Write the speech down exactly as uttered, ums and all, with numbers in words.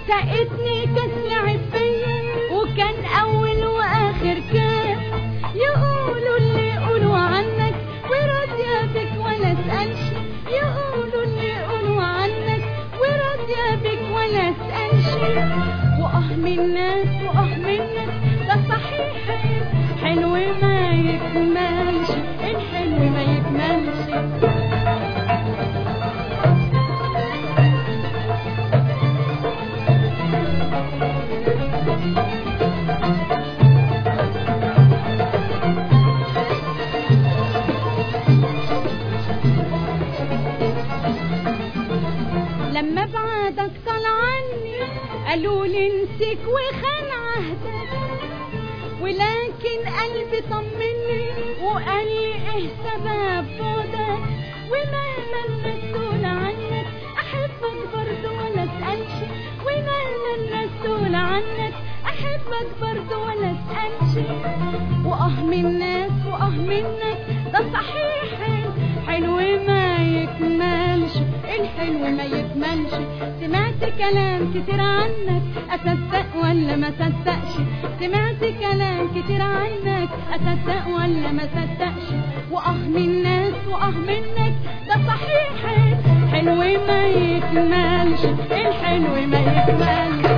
سقتني كاس لعب فيا وكان اول واخر كاس. يقولوا اللي يقولوا عنك وراضية بك ولا اسألش، يقولوا اللي يقولوا عنك وراضية بك ولا اسألش. واه من الناس واه منك ده صحيح حلو ما يكملش، الحلو ما يكملش. لما بعدك طال عني قالوا لي انسك وخان عهدك، ولكن قلبي طمني وقال لي ايه سبب بعدك. ومهما الرسول عنك احبك برضو ولا اسالش، ومهما الرسول عنك احبك برضو ولا اسالش. واه من الناس واه منك ده صحيح حلو ما يكملش، الحلو ما يكملش. سمعت كلام كتير عنك اصدق ولا ما صدقش، سمعت كلام كتير عنك اصدق ولا ما صدقش. واه من الناس واه منك ده صحيح حلو ما يكملش، الحلو ما يكملش.